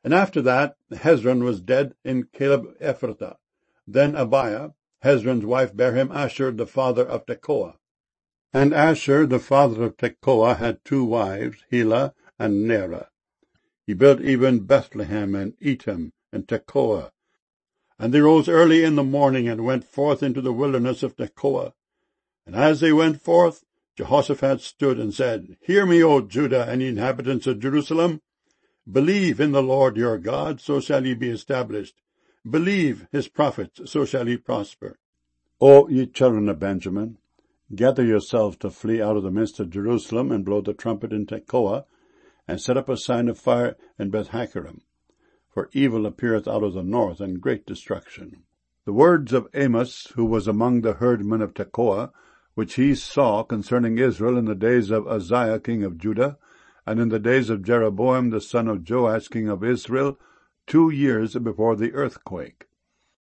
And after that, Hezron was dead in Caleb Ephrathah. Then Abiah, Hezron's wife, bare him Ashur, the father of Tekoa. And Ashur, the father of Tekoa, had 2 wives, Helah and Nerah. He built even Bethlehem and Etam and Tekoa. And they rose early in the morning and went forth into the wilderness of Tekoa. And as they went forth, Jehoshaphat stood and said, Hear me, O Judah and ye inhabitants of Jerusalem. Believe in the Lord your God, so shall ye be established. Believe his prophets, so shall ye prosper. O ye children of Benjamin, gather yourselves to flee out of the midst of Jerusalem, and blow the trumpet in Tekoa, and set up a sign of fire in Beth-Hakkerem. For evil appeareth out of the north, and great destruction. The words of Amos, who was among the herdmen of Tekoa, which he saw concerning Israel in the days of Uzziah king of Judah, and in the days of Jeroboam the son of Joash king of Israel, 2 years before the earthquake.